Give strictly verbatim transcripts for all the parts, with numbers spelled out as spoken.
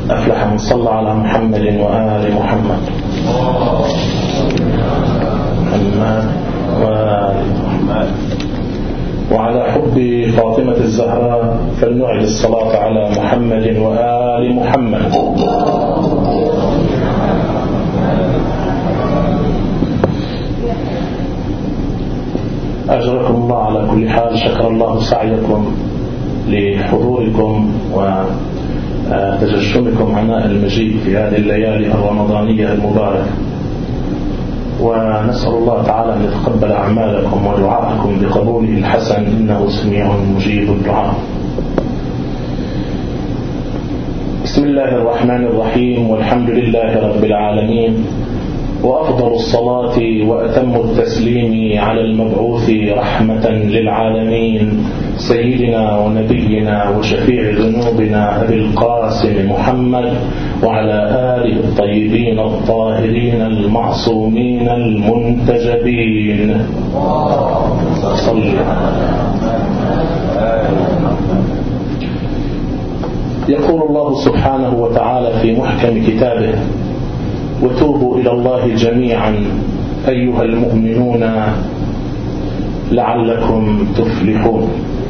أفلح من صلى على محمد وآل محمد محمد وآل محمد. وعلى حب فاطمة الزهراء فلنعد الصلاة على محمد وآل محمد. أجركم الله على كل حال. شكر الله سعيكم لحضوركم وتجشمكم عناء المجيد في هذه الليالي الرمضانية المباركة، ونسأل الله تعالى أن يتقبل أعمالكم ودعاءكم بقبوله الحسن إنه سميع مجيب الدعاء. بسم الله الرحمن الرحيم، والحمد لله رب العالمين، وأفضل الصلاة وأتم التسليم على المبعوث رحمة للعالمين سيدنا ونبينا وشفيع ذنوبنا أبي القاسم محمد وعلى آله الطيبين الطاهرين المعصومين المنتجبين. صل يقول الله سبحانه وتعالى في محكم كتابه: وتوبوا إلى الله جميعا أيها المؤمنون لعلكم تفلحون.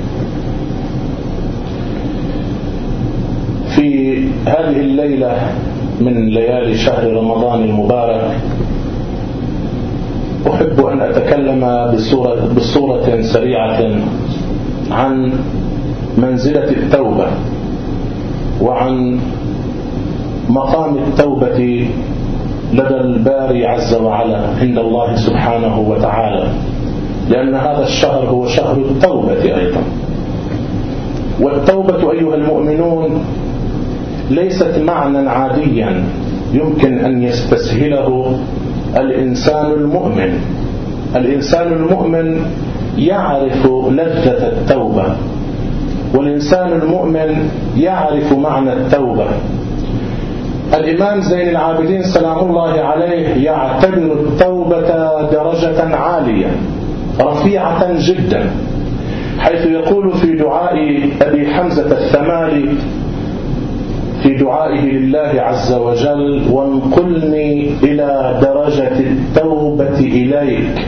في هذه الليلة من ليالي شهر رمضان المبارك أحب أن أتكلم بصورة, بصورة سريعة عن منزلة التوبة وعن مقام التوبة لدى الباري عز وعلا عند الله سبحانه وتعالى، لأن هذا الشهر هو شهر التوبة أيضا. والتوبة أيها المؤمنون ليست معنى عاديا يمكن أن يستسهله الإنسان المؤمن. الإنسان المؤمن يعرف لذة التوبة، والإنسان المؤمن يعرف معنى التوبة. الإمام زين العابدين سلام الله عليه يعتبر التوبة درجة عالية رفيعة جدا، حيث يقول في دعاء أبي حمزة الثمالي في دعائه لله عز وجل: وانقلني إلى درجة التوبة إليك،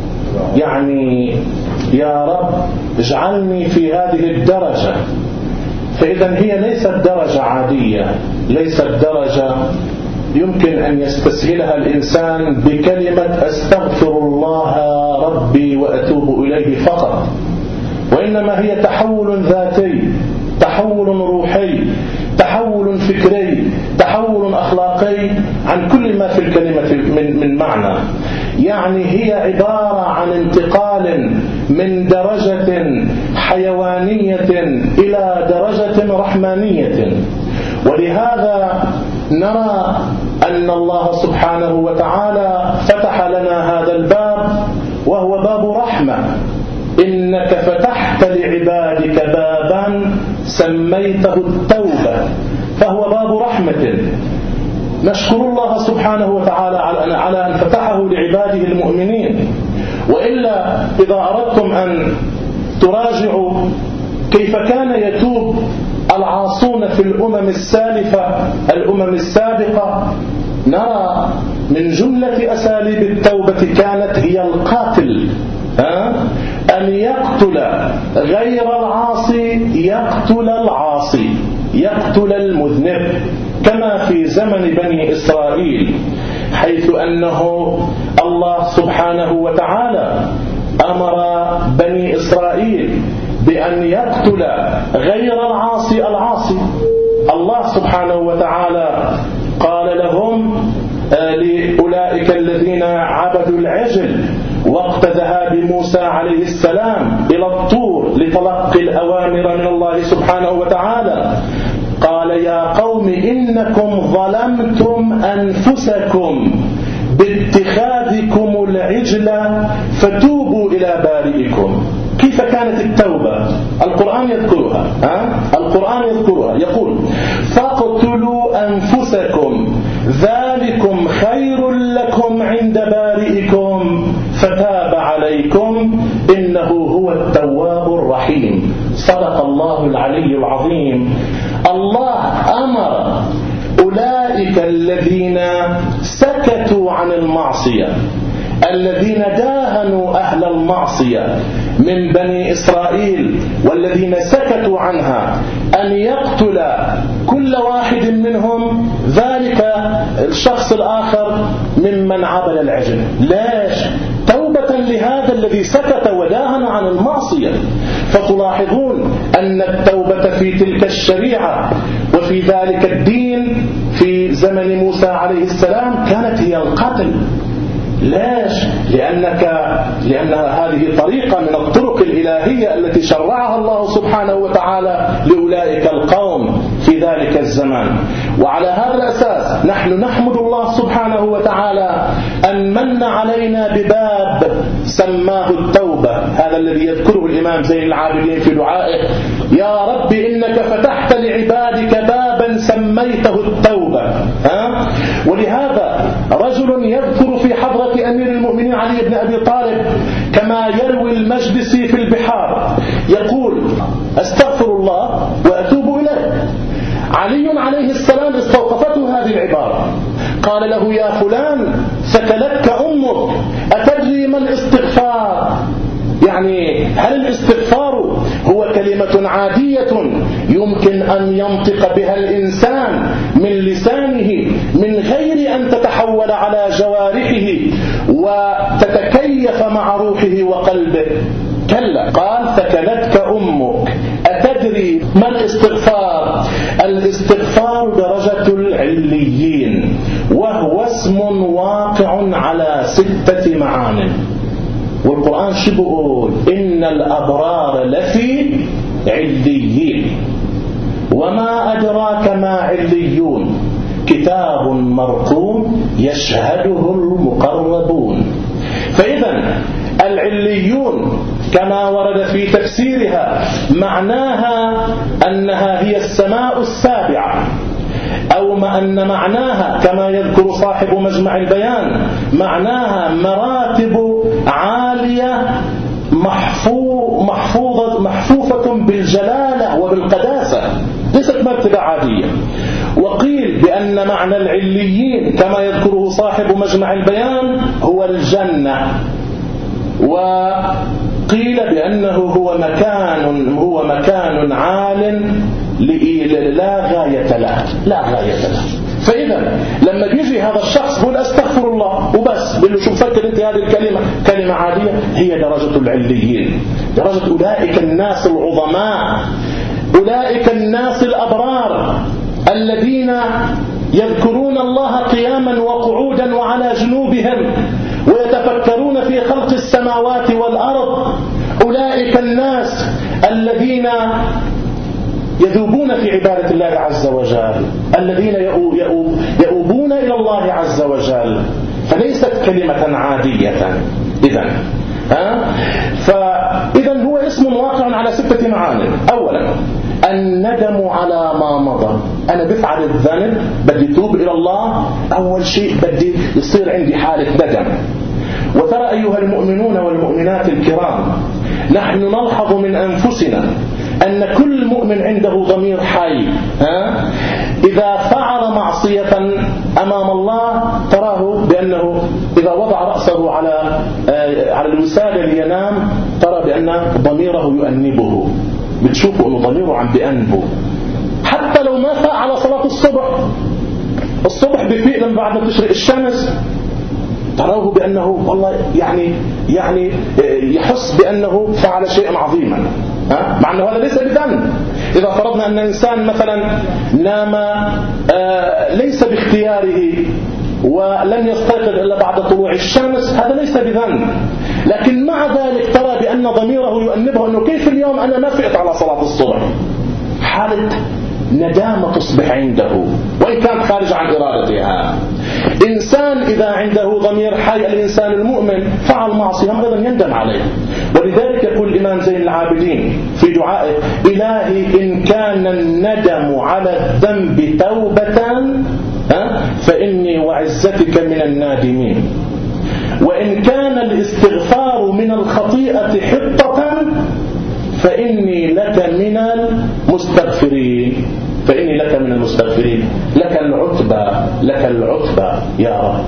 يعني يا رب اجعلني في هذه الدرجة. فإذا هي ليست درجة عادية، ليست درجة يمكن أن يستسهلها الإنسان بكلمة أستغفر الله ربي وأتوب إليه فقط، وإنما هي تحول ذاتي، تحول روحي، تحول فكري، تحول أخلاقي عن كل ما في الكلمة من, من معنى. يعني هي عبارة عن انتقال من درجة حيوانية إلى درجة رحمانية. ولهذا نرى أن الله سبحانه وتعالى فتح لنا هذا الباب وهو باب رحمة. إنك فتحت لعبادك بابا سميته التوبة، فهو باب رحمة. نشكر الله سبحانه وتعالى على أن فتحه لعباده المؤمنين. وإلا إذا أردتم أن تراجعوا كيف كان يتوب العاصون في الأمم السالفة الأمم السابقة، نرى من جملة أساليب التوبة كانت هي القاتل، أن يقتل غير العاصي، يقتل العاصي، يقتل المذنب، كما في زمن بني إسرائيل، حيث أنه الله سبحانه وتعالى أمر بني إسرائيل بأن يقتل غير العاصي العاصي. الله سبحانه وتعالى قال لهم لأولئك الذين عبدوا العجل وقت ذهاب موسى عليه السلام إلى الطور لتلقي الأوامر من الله سبحانه وتعالى، قال يا قوم إنكم ظلمتم أنفسكم باتخاذكم العجل فتوبوا إلى بارئكم. كيف كانت التوبة؟ القرآن يذكرها، ها؟ القرآن يذكرها، يقول فاقتلوا أنفسكم ذلكم خير لكم عند بارئكم فتاب عليكم إنه هو التواب الرحيم. صدق الله العلي العظيم. الله أمر الذين سكتوا عن المعصية، الذين داهنوا أهل المعصية من بني إسرائيل والذين سكتوا عنها، أن يقتل كل واحد منهم ذلك الشخص الآخر ممن عبد العجل. ليش؟ توبة لهذا الذي سكت وداهن عن المعصية. فتلاحظون أن التوبة في تلك الشريعة وفي ذلك الدين في زمن موسى عليه السلام كانت هي القتل. ليش؟ لأنك لأن هذه طريقة من الطرق الإلهية التي شرعها الله سبحانه وتعالى لأولئك القوم في ذلك الزمان. وعلى هذا الأساس نحن نحمد الله سبحانه وتعالى أن من علينا بباب سماه التوبة، هذا الذي يذكره الإمام زين العابدين في دعائه: يا رب إنك فتحت لعبادك بابا سميته التوبة. ها؟ ولهذا رجل يذكر في حضرة أمير المؤمنين علي بن أبي طالب كما يروي المجلسي في البحار يقول: استغفر الله وأتوب إليه. علي عليه السلام استوقفته هذه العبارة، قال له: يا فلان ثكلتك أمك، أتدري ما الاستغفار؟ يعني هل الاستغفار هو كلمة عادية يمكن أن ينطق بها الإنسان من لسانه من غير أن تتحول على جوارحه وتتكيف مع روحه وقلبه؟ كلا. قال: ثكلتك أمك، أتدري ما الاستغفار؟ الاستغفار درجة العليين، وهو اسم واقع على ستة معان. والقرآن شو بيقول؟ إن الأبرار لفي عليين. وما أدراك ما عليون؟ كتاب مرقوم يشهده المقربون. فإذا العليون كما ورد في تفسيرها معناها أنها هي السماء السابعة، أو ما أن معناها كما يذكر صاحب مجمع البيان معناها مراتب عالية محفوظة محفوفة بالجلالة وبالقداسة، ليست مرتبة عادية. وقيل بأن معنى العليين كما يذكره صاحب مجمع البيان هو الجنة، وقيل بأنه هو مكان هو مكان عال لا غاية له لا غاية له. فإذا لما بيجي هذا الشخص يقول أستغفر الله وبس، بيقول له شو مفكر أنت هذه الكلمة كلمة عادية؟ هي درجة العليين، درجة أولئك الناس العظماء، أولئك الناس الأبرار الذين يذكرون الله قياما وقعودا وعلى جنوبهم ويتفكرون في خلق السماوات والأرض، أولئك الناس الذين يذوبون في عبادة الله عز وجل، الذين يؤوبون إلى الله عز وجل. فليست كلمة عادية. إذن ها؟ فإذن هو اسم واقع على ستة معاني. أولا الندم على ما مضى، أنا بفعل الذنب بدي توب إلى الله، أول شيء بدي يصير عندي حالة ندم. وترى أيها المؤمنون والمؤمنات الكرام، نحن نلحظ من أنفسنا أن كل مؤمن عنده ضمير حي. ها؟ إذا فعل معصية أمام الله تراه بأنه إذا وضع رأسه على على الوسادة لينام ترى بأن ضميره يؤنبه، بتشوفوا أنه ضميره عم بأنبه. حتى لو ما فاق على صلاة الصبح، الصبح بفيق لما بعد ما تشرق الشمس تراه بأنه والله يعني يعني يحس بأنه فعل شيئا عظيما، مع أنه هذا ليس بذنب. إذا فرضنا أن الإنسان مثلا نام ليس باختياره ولم يستيقظ إلا بعد طلوع الشمس، هذا ليس بذنب، لكن مع ذلك ترى بأن ضميره يؤنبه أنه كيف اليوم أنا ما فقت على صلاة الصبح. حالة ندامة تصبح عنده وإن كانت خارج عن إرادتها. إنسان إذا عنده ضمير حي، الإنسان المؤمن فعل معصية أيضا يندم عليه. ولذلك يقول الإمام زين العابدين في دعائه: إلهي إن كان الندم على الذنب توبة فإني وعزتك من النادمين، وإن كان الاستغفار من الخطيئة حطة فإني لك من المستغفرين. فإني لك من المستغفرين، لك العتبى لك العتبى يا رب.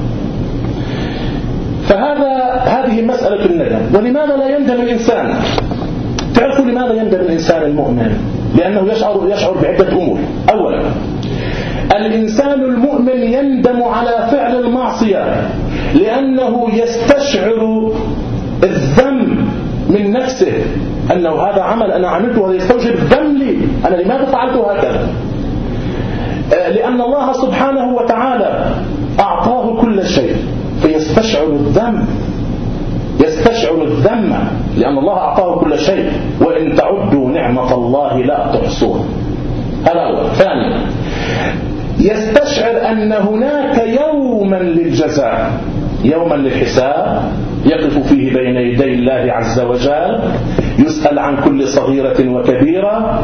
فهذا هذه مسألة الندم. ولماذا لا يندم الإنسان؟ تعرفوا لماذا يندم الإنسان المؤمن؟ لأنه يشعر يشعر بعدة أمور. أولا، الإنسان المؤمن يندم على فعل المعصية لأنه يستشعر الذنب من نفسه، أنه هذا عمل أنا عملته وهذا يستوجب الذنب لي، أنا لماذا فعلت هكذا؟ لأن الله سبحانه وتعالى أعطاه كل شيء فيستشعر الذنب، يستشعر الذنب لأن الله أعطاه كل شيء، وإن تعدوا نعمة الله لا تحصوها. هذا أول. ثانيا، يستشعر أن هناك يوما للجزاء، يوما للحساب يقف فيه بين يدي الله عز وجل، يسأل عن كل صغيرة وكبيرة،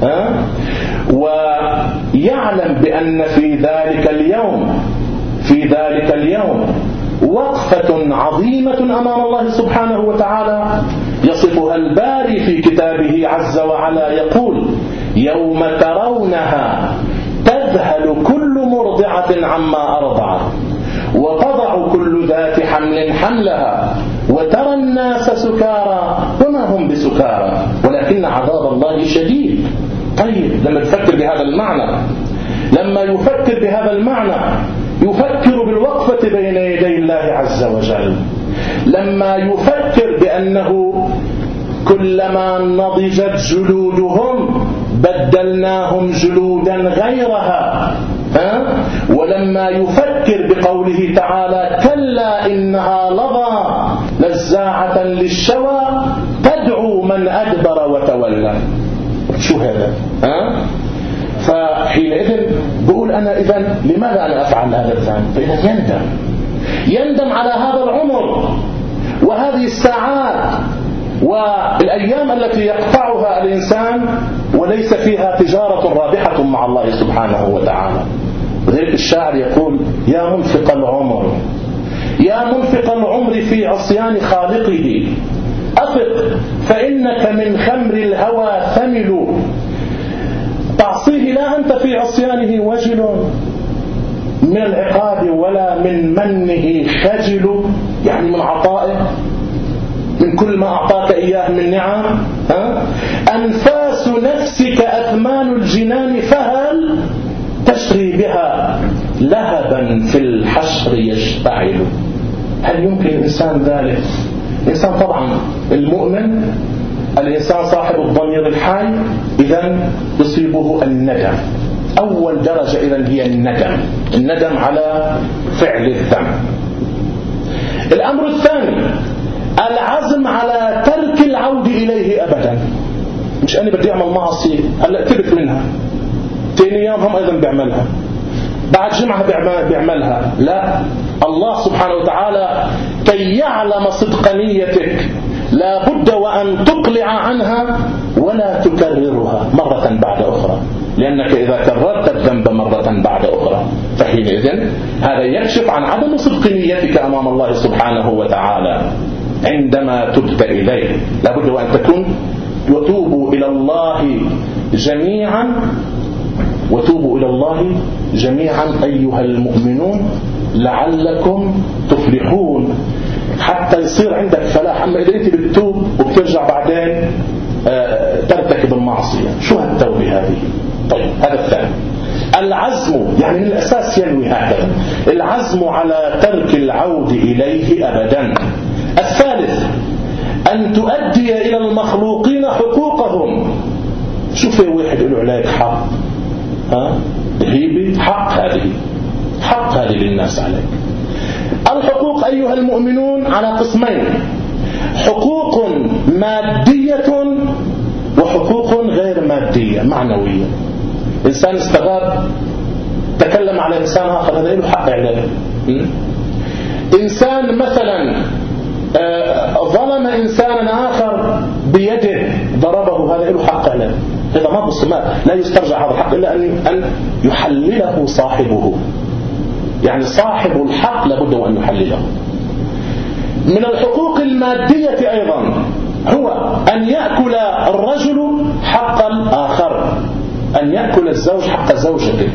ويعلم بأن في ذلك اليوم في ذلك اليوم وقفة عظيمة أمام الله سبحانه وتعالى يصفها الباري في كتابه عز وعلا، يقول: يوم ترونها تذهل كل مرضعة عما أرضعت وتضع كل ذات حمل حملها وترى الناس سكارى وما هم بسكارى ولكن عذاب الله شديد. طيب، لما تفكر بهذا المعنى، لما يفكر بهذا المعنى يفكر بالوقفة بين يدي الله عز وجل، لما يفكر بأنه كلما نضجت جلودهم بدلناهم جلودا غيرها، ها؟ ولما يفكر بقوله تعالى: كلا إنها لظى نزاعة للشوى تدعو من أدبر وتولى. شو هذا؟ ها؟ فحينئذ بقول أنا إذن لماذا أنا أفعل هذا الذنب؟ فإذا يندم يندم على هذا العمر وهذه الساعات والأيام التي يقطعها الإنسان وليس فيها تجارة رابحة مع الله سبحانه وتعالى. وذلك الشاعر يقول: يا منفق العمر يا منفق العمر في عصيان خالقه أفق فإنك من خمر الهوى ثمل، تعصيه لا أنت في عصيانه وجل، من العقاب ولا من منه خجل، يعني من عطائه، من كل ما أعطاك إياه من نعم. أنفاس نفسك أثمان الجنان فهل تشري بها لهبا في الحشر يشتعل. هل يمكن الإنسان ذلك؟ الإنسان طبعا المؤمن، الإنسان صاحب الضمير الحي، إذن يصيبه الندم. أول درجة إذن هي الندم، الندم على فعل الذنب. الأمر الثاني العزم على ترك العود إليه أبدا. مش أنا بدي أعمل معصية هلأ ترك منها، تاني يوم هم أيضا بيعملها، بعد جمعة بيعملها. لا، الله سبحانه وتعالى كي يعلم صدق نيتك لا بد وأن تقلع عنها ولا تكررها مرة بعد أخرى، لأنك إذا كررت الذنب مرة بعد أخرى فحينئذ هذا يكشف عن عدم صدق نيتك أمام الله سبحانه وتعالى. عندما تبت إليه لا بد وأن تكون وتوبوا إلى الله جميعا وتوبوا إلى الله جميعا أيها المؤمنون لعلكم تفلحون، حتى يصير عندك فلاح. أما إذا أنت بتتوب وبترجع بعدين ترتكب المعصية، شو هالتوبة هذه؟ طيب، هذا الثاني العزم، يعني من الأساس ينوي هكذا العزم على ترك العود إليه أبدا. الثالث أن تؤدي إلى المخلوقين حقوقهم. شوف واحد يقول عليك حق، ها هيبي حق، هذه حق هذه للناس عليك. الحقوق أيها المؤمنون على قسمين: حقوق مادية وحقوق غير مادية معنوية. إنسان استغاب تكلم على إنسان آخر، هذا له حق عليه. إنسان مثلا ظلم إنسانا آخر بيده ضربه، هذا له حق عليه. إذا ما بصماء لا يسترجع هذا الحق إلا أن يحلله صاحبه، يعني صاحب الحق لابد أن يحلله. من الحقوق المادية أيضا هو أن يأكل الرجل حق الآخر، أن يأكل الزوج حق زوجته،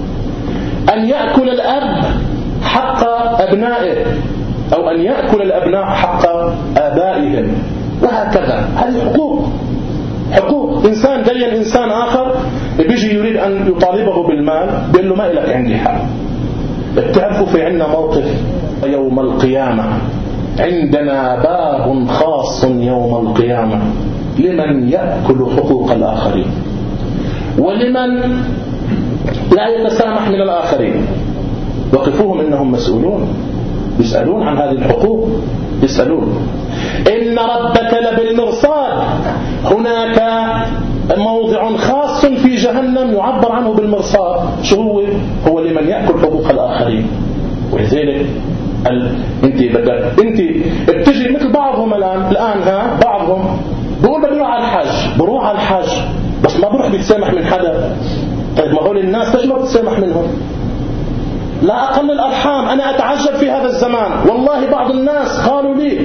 أن يأكل الأب حق أبنائه، أو أن يأكل الأبناء حق آبائهم، وهكذا. هذه حقوق حقوق إنسان دين إنسان آخر بيجي يريد أن يطالبه بالمال، بيقول له ما إلك عندي حق. بتعرفوا في عندنا موقف يوم القيامة، عندنا باب خاص يوم القيامة لمن يأكل حقوق الآخرين ولمن لا يتسامح من الآخرين. وقفوهم إنهم مسؤولون، يسألون عن هذه الحقوق، يسألون. إن ربك لبالمرصاد، هناك موضع خاص في جهنم يعبر عنه بالمرصاد. شو هو؟ هو لمن يأكل حقوق الآخرين. ولذلك ال... انت بدك انت بتجي مثل بعضهم الآن الآن ها بعضهم بقول بدي اروح على الحج، بروح على الحج بس ما بروح بيتسامح من حدا. طيب ما هول الناس ليش ما بتسامح منهم؟ لا أقل الأرحام. أنا أتعجب في هذا الزمان والله، بعض الناس قالوا لي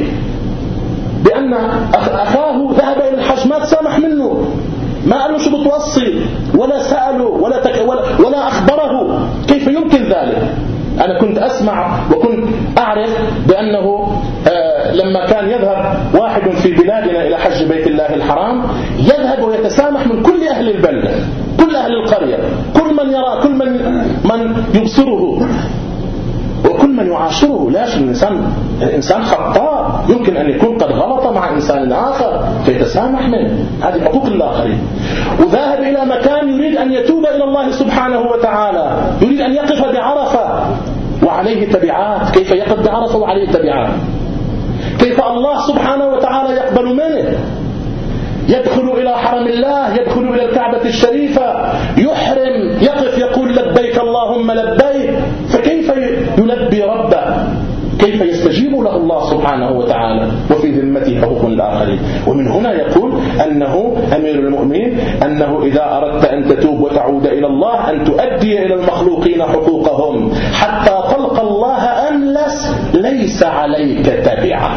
بأن أخاه ذهب إلى الحج ما تسامح منه، ما قال له شو بتوصي ولا سأله ولا, تك ولا, ولا أخبره. كيف يمكن ذلك؟ أنا كنت أسمع وكنت أعرف بأنه آه لما كان يذهب واحد في بلادنا إلى حج بيت الله الحرام يذهب ويتسامح من كل أهل البلدة، كل أهل القرية، كل من يرى، كل من من يبصره وكل من يعاشره. لاش الإنسان الإنسان خطاء، يمكن أن يكون قد غلط مع إنسان آخر فيتسامح منه. هذه حقوق الآخرين. وذاهب إلى مكان يريد أن يتوب إلى الله سبحانه وتعالى، يريد أن يقف بعرفة وعليه تبعات. كيف يقف بعرفة وعليه تبعات؟ كيف الله سبحانه وتعالى يقبل منه؟ يدخل إلى حرم الله، يدخل إلى الكعبة الشريفة، يحرم، يقف يقول لبيك اللهم لبيك. فكيف يلبي ربه؟ كيف يستجيب له الله سبحانه وتعالى وفي ذمته حقوق الآخرين؟ ومن هنا يقول أنه أمير المؤمنين أنه إذا أردت أن تتوب وتعود إلى الله أن تؤدي إلى المخلوقين حقوقهم حتى تلقى الله أملس ليس عليك تبعة.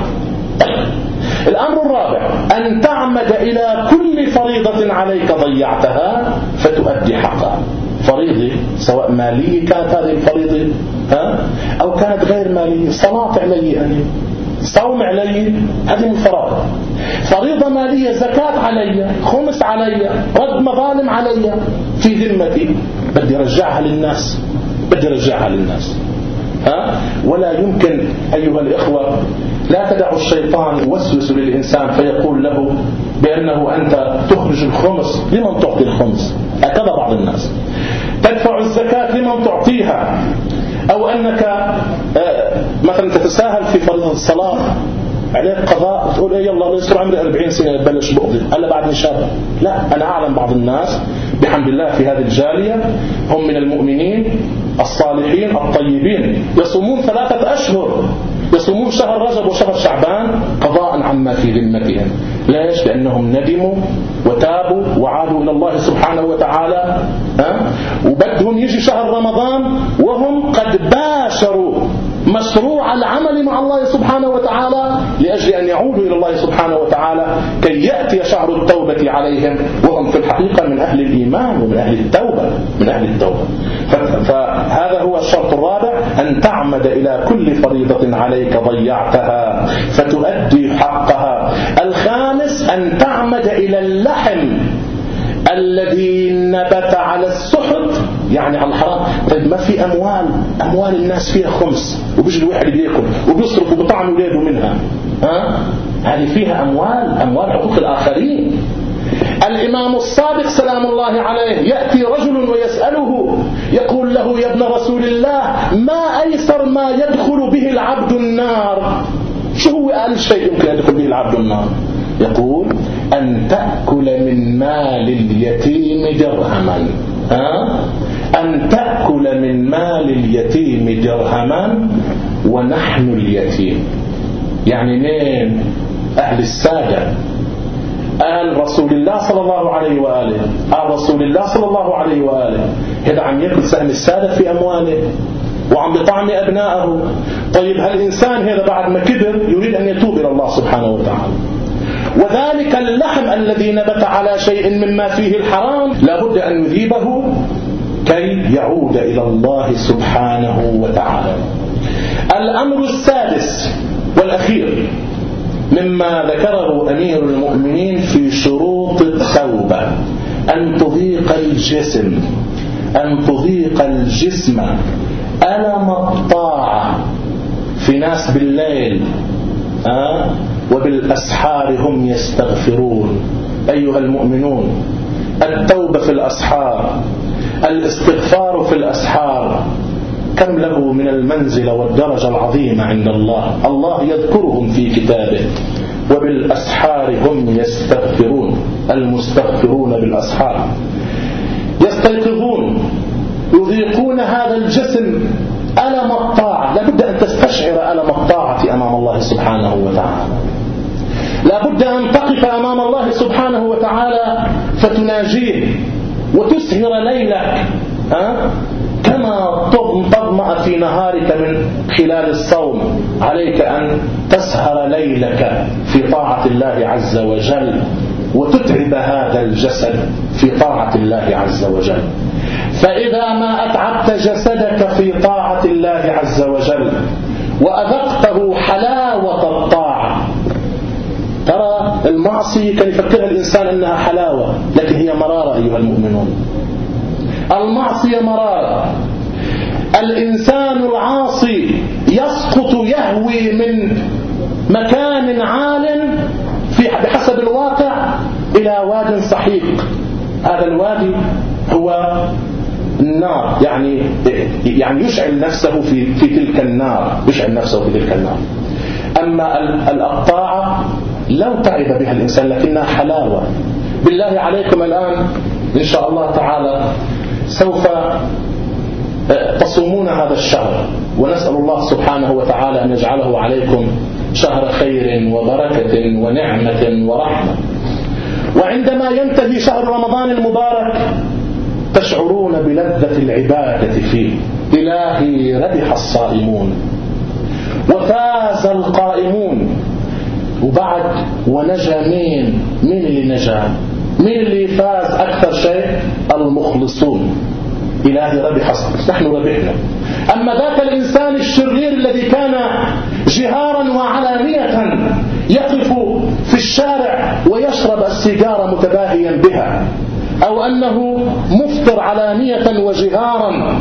الأمر الرابع أن تعمد إلى كل فريضة عليك ضيعتها فتؤدي حقها. فريضة سواء مالية كانت هذه الفريضة ها؟ أو كانت غير مالية، صلاة علي أنا، صوم علي، هذه من فرائض. فريضة مالية، زكاة علي، خمس علي، رد مظالم علي في ذمتي، بدي رجعها للناس، بدي رجعها للناس ها؟ ولا يمكن أيها الإخوة، لا تدع الشيطان يوسوس للإنسان فيقول له بأنه أنت تخرج الخمس، لمن تعطي الخمس؟ هكذا بعض الناس. تدفع الزكاة، لمن تعطيها؟ أو أنك مثلا تتساهل في فريضة الصلاة، عليك قضاء، تقول إيه يلا يصير عمري أربعين سنة ببلش بقضي هلا بعد نشاب. لا، أنا أعلم بعض الناس بحمد الله في هذه الجالية هم من المؤمنين الصالحين الطيبين، يصومون ثلاثة أشهر، يصومون شهر رجب وشهر شعبان قضاء عما في ذمتهم. ليش؟ لأنهم ندموا وتابوا وعادوا إلى الله سبحانه وتعالى ها؟ وبدهم يجي شهر رمضان وهم قد باشروا مشروع العمل مع الله سبحانه وتعالى لأجل أن يعودوا إلى الله سبحانه وتعالى كي يأتي شهر التوبة عليهم وهم في الحقيقة من أهل الإيمان ومن أهل التوبة من أهل التوبة. فهذا هو الشرط الرابع، أن تعمد إلى كل فريضة عليك ضيعتها فتؤدي حقها. الخامس أن تعمد إلى اللحم الذي نبت على السحت، يعني على الحرام. طيب ما في أموال أموال الناس فيها خمس وبيجي الواحد بياكل وبيصرف وبطعم ولاده منها ها؟ هذه فيها أموال أموال حقوق الآخرين. الإمام الصادق سلام الله عليه يأتي رجل ويسأله يقول له يا ابن رسول الله ما أيسر ما يدخل به العبد النار؟ شو هو أقل شيء يمكن يدخل به العبد النار؟ يقول أن تأكل من مال اليتيم درهما ها؟ أن تأكل من مال اليتيم درهما ونحن اليتيم. يعني مين؟ أهل السادة، آل رسول الله صلى الله عليه وآله، آل رسول الله صلى الله عليه وآله. هذا عم يأكل سهم السادة في أمواله وعم بطعم أبنائه. طيب هالإنسان هذا بعد ما كبر يريد أن يتوب إلى الله سبحانه وتعالى وذلك اللحم الذي نبت على شيء مما فيه الحرام لا بد أن يذيبه كي يعود إلى الله سبحانه وتعالى. الأمر السادس والأخير مما ذكره أمير المؤمنين في شروط التوبة أن تضيق الجسم أن تضيق الجسم ألم الطاعة. في ناس بالليل أه؟ وبالأسحار هم يستغفرون. أيها المؤمنون، التوبة في الأسحار، الاستغفار في الأسحار كم له من المنزلة والدرجة العظيمة عند الله. الله يذكرهم في كتابه وبالأسحار هم يستغفرون. المستغفرون بالأسحار يستيقظون يذيقون هذا الجسم ألم الطاعة. لا بد أن تستشعر ألم الطاعة أمام الله سبحانه وتعالى. لا بد أن تقف أمام الله سبحانه وتعالى فتناجيه وتسهر ليلك أه؟ كما تظمأ في نهارك من خلال الصوم. عليك أن تسهر ليلك في طاعة الله عز وجل وتتعب هذا الجسد في طاعة الله عز وجل. فإذا ما أتعبت جسدك في طاعة الله عز وجل وأذقته حلاوة الطاعة. ترى المعصية كان يفكرها الإنسان أنها حلاوة، لكن هي مرارة أيها المؤمنون. المعصية مرارة. الإنسان العاصي يسقط يهوي من مكان عال في بحسب الواقع إلى واد سحيق. هذا الوادي هو النار، يعني يعني يشعل نفسه في في تلك النار، يشعل نفسه في تلك النار. أما الطاعة لو تعب بها الإنسان لكنها حلاوة. بالله عليكم الآن إن شاء الله تعالى سوف تصومون هذا الشهر، ونسأل الله سبحانه وتعالى أن يجعله عليكم شهر خير وبركة ونعمة ورحمة. وعندما ينتهي شهر رمضان المبارك تشعرون بلذة العبادة فيه. إلهي ربح الصائمون وفاز القائمون. وبعد ونجا مين؟ مين اللي نجا؟ مين اللي فاز أكثر شيء؟ المخلصون. إلهي ربح، نحن ربحنا. أما ذاك الإنسان الشرير الذي كان جهارا وعلانية يقف في الشارع ويشرب السيجارة متباهيا بها، أو أنه مفطر علانية وجهارا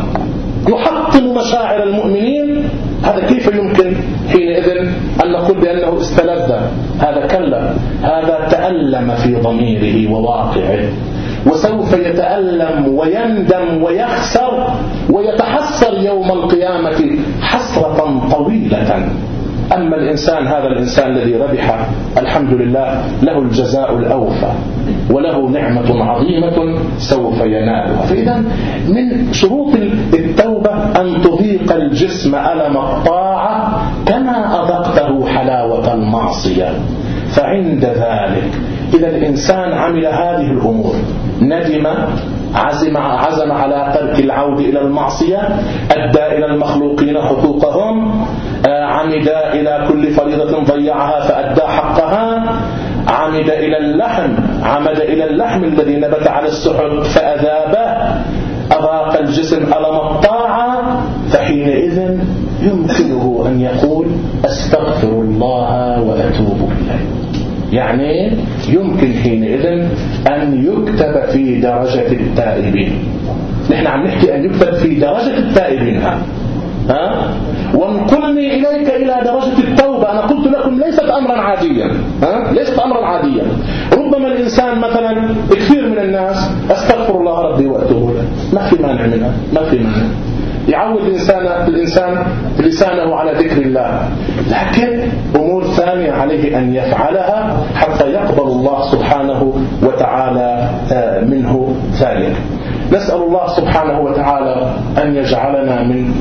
يحطم مشاعر المؤمنين، هذا كيف يمكن حينئذ أن نقول بأنه استلذ؟ هذا كلا، هذا تألم في ضميره وواقعه، وسوف يتألم ويندم ويخسر ويتحسر يوم القيامة حسرة طويلة. أما الإنسان، هذا الإنسان الذي ربح الحمد لله له الجزاء الأوفى وله نعمة عظيمة سوف ينالها. فإذا من شروط التوبة أن تضيق الجسم ألم الطاعة كما أذقته حلاوة المعصية. فعند ذلك إذا الإنسان عمل هذه الأمور، ندم، عزم, عزم على ترك العود إلى المعصية، أدى إلى المخلوقين حقوقهم، عمد إلى كل فريضة ضيعها فأدى حقها، عمد إلى اللحم عمد إلى اللحم الذي نبت على السحر فأذابه، أذاق الجسم ألم الطاعة، فحينئذ يمكنه أن يقول أستغفر الله وأتوب إليه. يعني يمكن حينئذ أن يكتب في درجة التائبين. نحن عم نحكي أن يكتب في درجة التائبين، ها ها وانقلني إليك إلى درجة التوبة. أنا قلت لكم ليست أمرا عاديا، ها ليست أمرا عاديا. ربما الإنسان مثلا، كثير من الناس أستغفر الله ربي وأتوب إليه، ما في مانع منها، ما في مانع، يعود الإنسان الإنسان لسانه على ذكر الله، لكن أمور ثانية عليه أن يفعلها حتى يقبل الله سبحانه وتعالى منه ذلك. نسأل الله سبحانه وتعالى أن يجعلنا من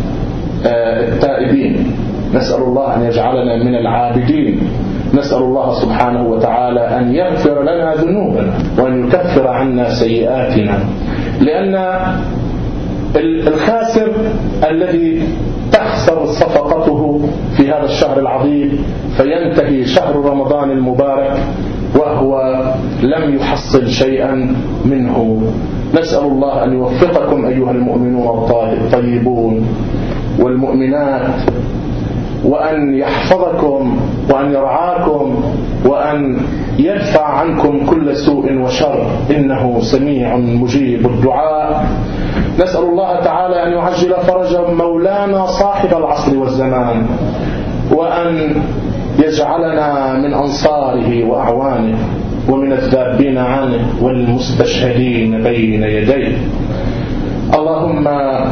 التائبين، نسأل الله أن يجعلنا من العابدين، نسأل الله سبحانه وتعالى أن يغفر لنا ذنوبنا وأن يكفر عنا سيئاتنا. لأن الخاسر الذي تخسر صفقته في هذا الشهر العظيم فينتهي شهر رمضان المبارك وهو لم يحصل شيئا منه. نسأل الله أن يوفقكم أيها المؤمنون الطيبون والمؤمنات، وأن يحفظكم وأن يرعاكم وأن يدفع عنكم كل سوء وشر، إنه سميع مجيب الدعاء. نسأل الله تعالى أن يعجل فرج مولانا صاحب العصر والزمان، وأن يجعلنا من أنصاره وأعوانه ومن الذابين عنه والمستشهدين بين يديه. اللهم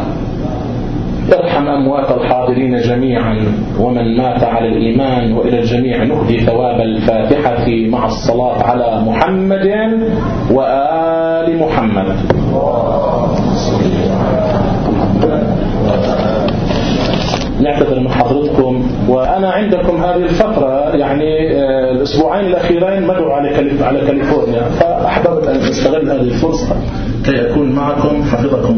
ارحم أموات الحاضرين جميعا ومن مات على الإيمان، وإلى الجميع نهدي ثواب الفاتحة مع الصلاة على محمد وآل محمد. نعتذر من حضرتكم، وأنا عندكم هذه الفترة يعني الأسبوعين الأخيرين مدعو على كاليفورنيا، فأحببت أن أستغل هذه الفرصة كي أكون معكم. حفظكم